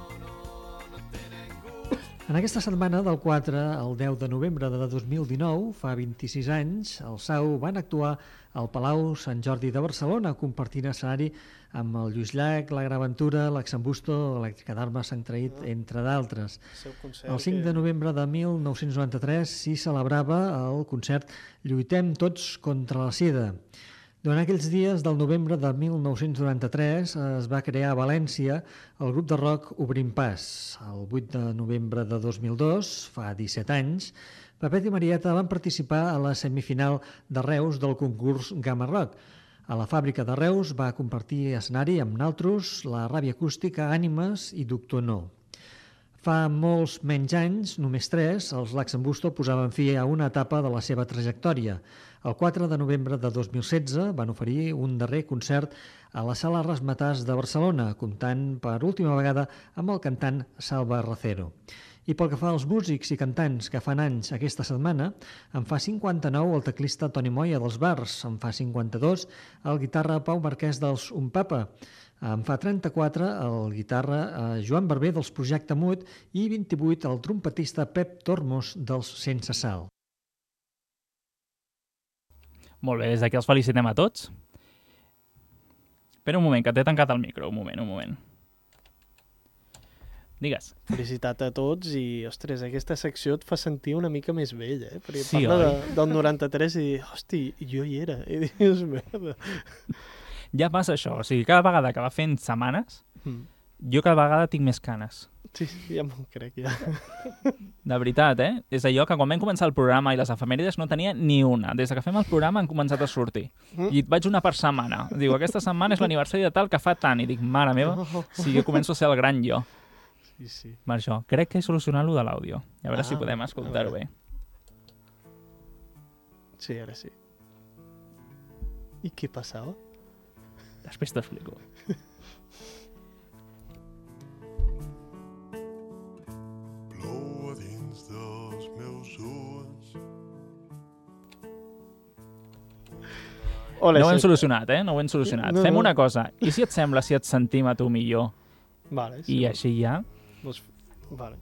En aquesta setmana, del 4 al 10 de novembre de 2019, fa 26 anys, el SAU van actuar al Palau Sant Jordi de Barcelona, compartint escenari amb el Lluís Llach, la Graventura, l'Axambusto, l'Elèctrica d'Armes, Sant Traït, entre d'altres. El 5 de novembre de 1993 s'hi celebrava el concert Lluitem tots contra la sida. Durant aquells dies del novembre de 1993 es va crear a València el grup de rock Obrim Pas. El 8 de novembre de 2002, fa 17 anys, Pepet i Marieta van participar a la semifinal de Reus del concurs Gamma Rock. A la fàbrica de Reus va compartir escenari amb naltros, la Ràbia Acústica, Ànimes i Doctor No. Fa molts menys anys, només 3, els L'Axambusto posaven fi a una etapa de la seva trajectòria. El 4 de novembre de 2016 van oferir un darrer concert a la Sala Razzmatazz de Barcelona, comptant per última vegada amb el cantant Salva Racero. I pel que fa als músics i cantants que fan anys aquesta setmana, en fa 59 el teclista Toni Moya dels Bars, en fa 52 el guitarra Pau Marquès dels Papa, en fa 34 el guitarra Joan Barber dels Projecte Mut i 28 el trompetista Pep Tormos dels Sense Sal. Molt bé, des d'aquí els felicitem a tots. Espera un moment, que t'he tancat el micro. Un moment. Digues. Felicitat a tots i, ostres, aquesta secció et fa sentir una mica més vell, Perquè sí, parla del 93 i, hosti, jo hi era. I dius, merda. Ja passa això, o sigui, cada vegada que va fent setmanes, jo cada vegada tinc més canes. Sí, ja m'ho crec, ja. De veritat, És allò que quan vam començar el programa i les efemèrides no tenia ni una. Des que fem el programa han començat a sortir. I et vaig una per setmana. Diu, aquesta setmana és l'aniversari de tal que fa tant. I dic, mare meva, si jo començo a ser el gran jo. Sí. Per això, crec que he solucionat lo de l'àudio. A veure si podem escoltar-ho bé. Sí, ara sí. I què passava? Després t'explico. Plou a dins dels meus ulls. No ho hem solucionat, No ho hem solucionat. Fem una cosa. I si et sembla, si et sentim a tu millor? Vale, I així ja? Vale.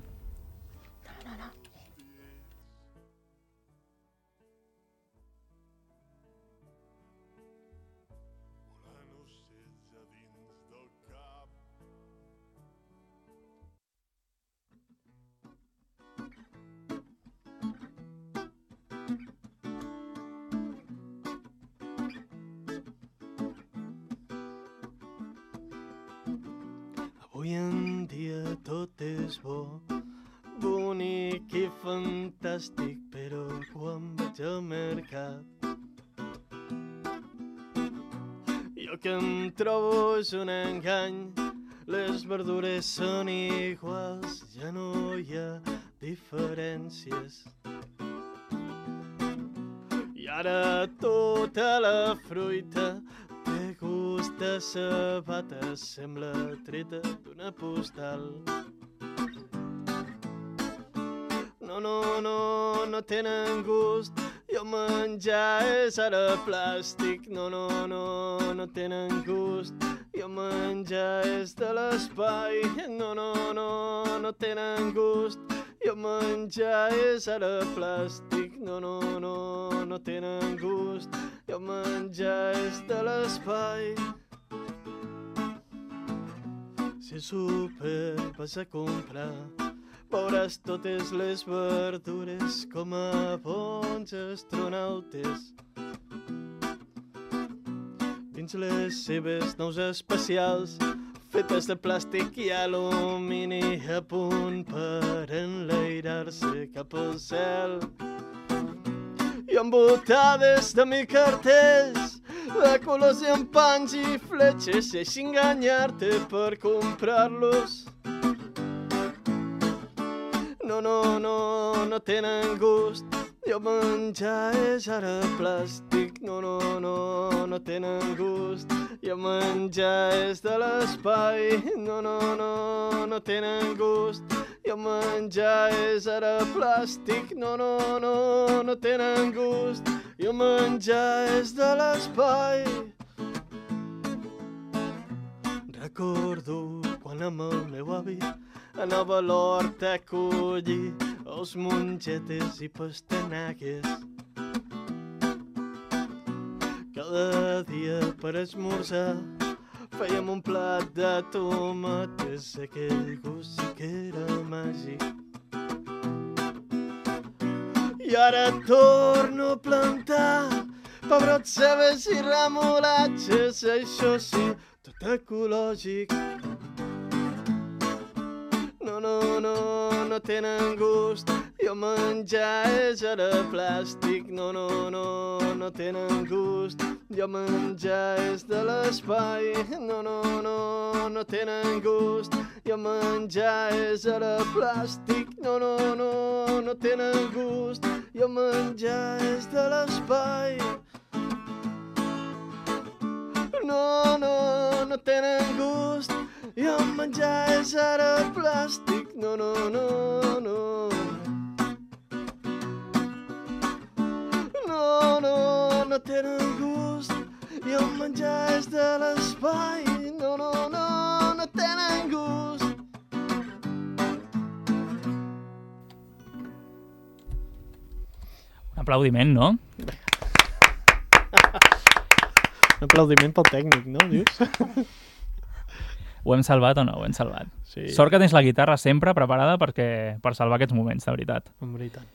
Avui en dia tot és bo, bonic i fantàstic, però quan vaig al mercat jo que em trobo és un engany. Les verdures són iguals, ja no hi ha diferències. I ara tota la fruita té gust de sabates, sembla treta d'una postal. No tenen gust i el menjar és ara plàstic. No, no, no, no tenen gust. I el menjar és de l'espai. No, no, no, no tenen gust. I el menjar és ara plàstic. No, no, no, no tenen gust. I el menjar és de l'espai. Si al súper vas a comprar, veuràs totes les verdures com a bons astronautes. Dins les seves naus espacials, fetes de plàstic i alumini, a punt per enlairar-se cap al cel. I embotades de mil cartells, de colors i amb panys i fletxes, i així enganyar-te per comprar-los. No, no, no, no tenen gust, i el menjar és ara plàstic. No, no, no, no tenen gust, i el menjar és de l'espai. No, no, no, no tenen gust, i el menjar és ara plàstic. No, no, no, no tenen gust, i el menjar és de l'espai. Recordo quan amb el meu avi anava a l'hort a collir els mongetes i pastanagues. Cada dia per esmorzar fèiem un plat de tomates, aquell gust sí que era màgic. I ara torno a plantar pebrots, cebes i remolatges, això sí, tot ecològic. No, no, no, no tenen gust, i el menjar és ara plàstic. No, no, no, no tenen gust, i el menjar és de l'espai. No, no, no, no tenen gust, i el menjar és ara plàstic. No, no, no, no tenen gust, i el menjar és de l'espai. No, no, no tenen gust, i el menjar és ara plàstic. No, no, no, no. No, no, no tenen gust, i el menjar és de l'espai. No, no, no, no tenen gust. Un aplaudiment, no? Un aplaudiment pel tècnic, no, dius? Ho hem salvat o no? Ho hem salvat. Sí. Sort que tens la guitarra sempre preparada per salvar aquests moments, de veritat. En veritat.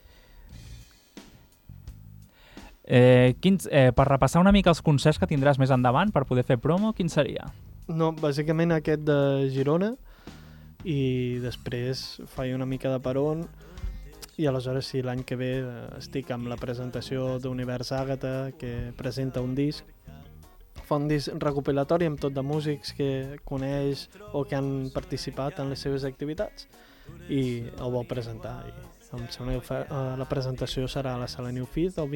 Per repassar una mica els concerts que tindràs més endavant per poder fer promo, quin seria? No, bàsicament aquest de Girona, i després faig una mica de peron, i aleshores sí, l'any que ve estic amb la presentació d'Univers Àgata, que presenta un disc. Fa un disc recopilatori amb tot de músics que coneix o que han participat en les seves activitats, i el vol presentar. I em sembla que la presentació serà a la Sala New Feed el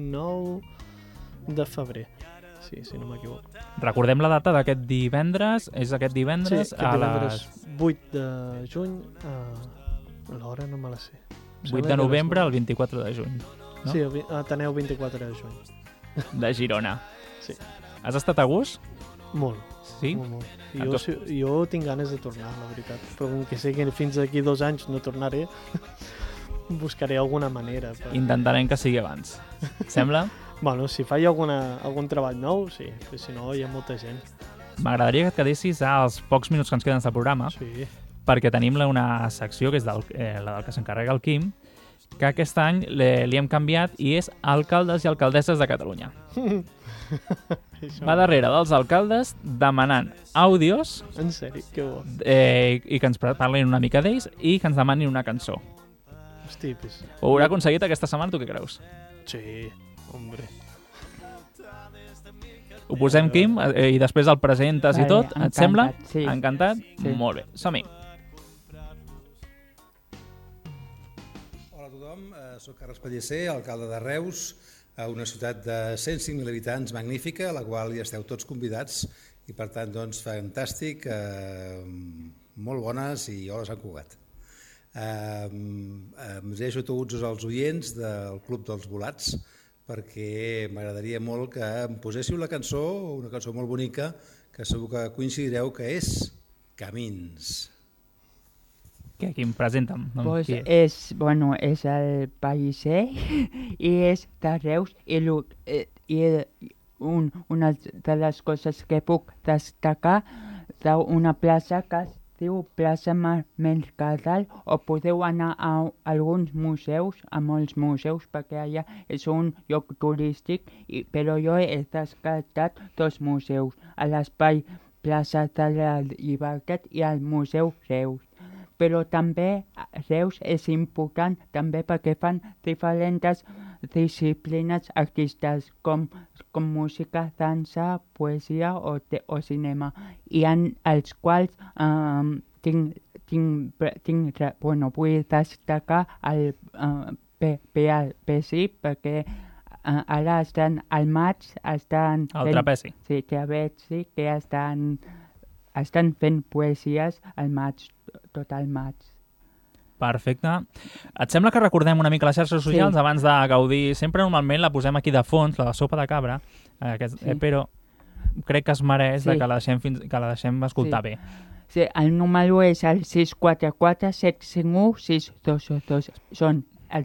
29 de febrer, sí, si no m'equivoco. Recordem la data d'aquest divendres, és aquest divendres, sí, aquest divendres 8 de juny, l'hora no me la sé. 8 de novembre al 24 de juny, no? Sí, Ateneu 24 de juny. De Girona. Sí. Has estat a gust? Molt. Sí? Molt. Jo tinc ganes de tornar, la veritat. Però com que sé que fins d'aquí 2 anys no tornaré, buscaré alguna manera. Intentarem que sigui abans. Sembla? Bueno, si faig algun treball nou, sí. Però si no, hi ha molta gent. M'agradaria que et quedessis als pocs minuts que ens queden del programa, sí, perquè tenim una secció, que és la del que s'encarrega el Quim, que aquest any li hem canviat i és alcaldes i alcaldesses de Catalunya. Va darrere dels alcaldes demanant àudios. En sèrio? Que bo. I que ens parlin una mica d'ells i que ens demanin una cançó. Hosti, pues... Ho haurà aconseguit aquesta setmana, tu què creus? Sí, hombre. Ho posem, Quim, i després el presentes i tot, et sembla? Sí. Encantat? Sí. Molt bé, som-hi. Hola a tothom, soc Carles Pellicer, alcalde de Reus, una ciutat de 105.000 habitants magnífica, a la qual hi esteu tots convidats, i per tant, doncs, fantàstic, molt bones i hola Sant Cugat. Em dirigeixo a tots els oients del Club dels Volats, perquè m'agradaria molt que em poséssiu la cançó, una cançó molt bonica, que segur que coincidireu que és Camins. Qui em presenta'm? Pues és el Paiser i és de Reus i una de les coses que puc destacar d'una plaça que es diu Plaça Mercadal, o podeu anar a alguns museus, a molts museus, perquè allà és un lloc turístic, però jo he descartat 2 museus, a l'Espai Plaça de la Llibertat i al Museu Reus. Però també Reus és important també perquè fan diferents disciplines artístiques com música, dansa, poesia o cinema, i en els quals vull destacar el PSI perquè ara estan al maig, estan el trapezi. Sí, trapezi, que estan fent poesies al maig, tot el maig. Perfecte. Et sembla que recordem una mica les xarxes socials abans de gaudir? Sempre normalment la posem aquí de fons, la de sopa de cabra, però crec que es mereix que la deixem escoltar bé. Sí, el número és el 644-751-622. Són el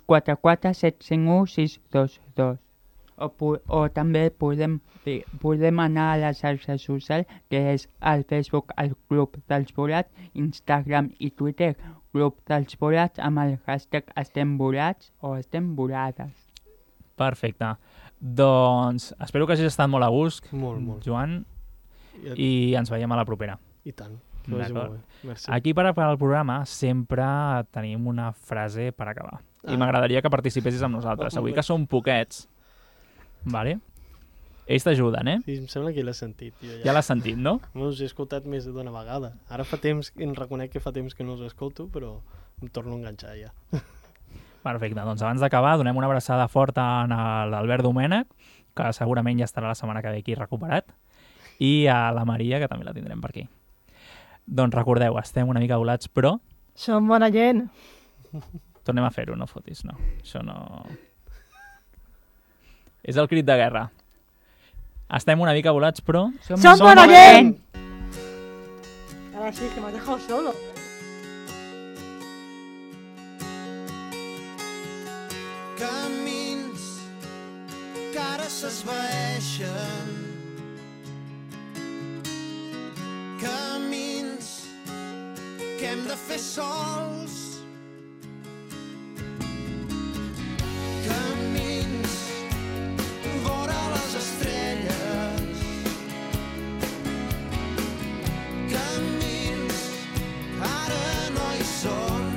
644-751-622. O també podem anar a les xarxes socials, que és el Facebook, el Club dels Volats, Instagram i Twitter, Club dels Volats, amb el hashtag estem volats o estem volades. Perfecte. Doncs espero que hagis estat molt a gust, Joan, i ens veiem a la propera. I tant, que vagi molt bé. Merci. Aquí per acabar el programa sempre tenim una frase per acabar. I m'agradaria que participessis amb nosaltres. Avui que som poquets, vale? Ells t'ajuden, eh? Sí, em sembla que l'he sentit. Ja l'has sentit, no? No us he escoltat més d'una vegada. Ara fa temps, em reconec que fa temps que no us escolto, però em torno a enganxar ja. Perfecte, doncs abans d'acabar donem una abraçada forta a l'Albert Domènech, que segurament ja estarà la setmana que ve aquí recuperat, i a la Maria, que també la tindrem per aquí. Doncs recordeu, estem una mica volats, però... Som bona gent. Tornem a fer-ho, no fotis, no. Això no... És el crit de guerra. Estem una mica volats, però... Som bona gent! Ara sí, que m'has dejado solo. Camins que ara s'esvaeixen, camins que hem de fer sols, camins vora les estrelles, camins que ara no hi són,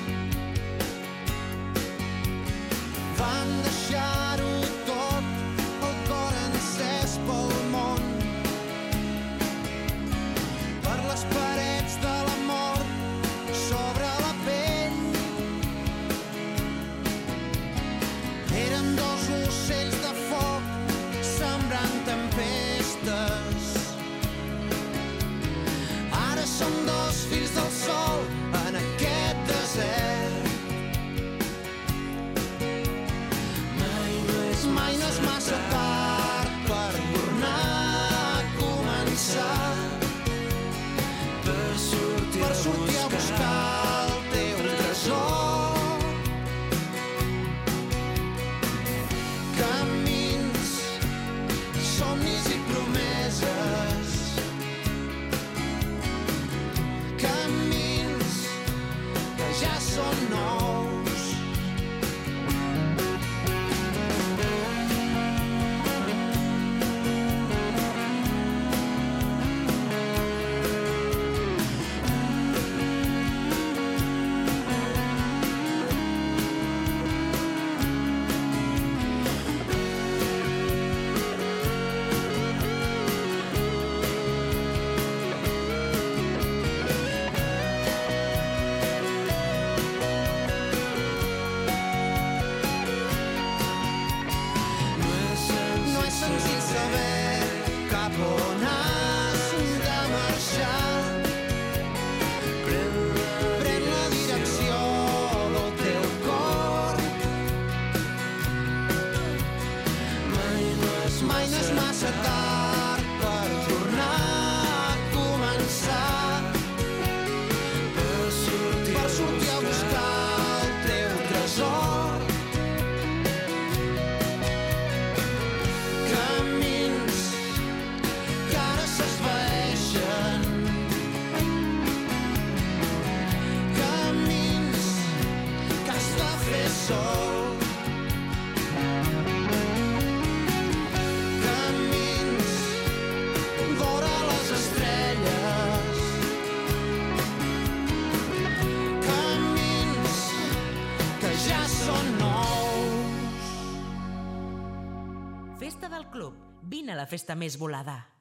van deixar-ho tot, el cor encès pel món, per les parets de l'amor sobre la pell. Érem 2 ocells de foc sembrant tempestes. Ara som 2 fills del sol en aquest desert. Mai no és massa tard per tornar a començar. sol. Camins vora les estrelles, camins que ja són nous. Festa del Club. Vine a la festa més volada.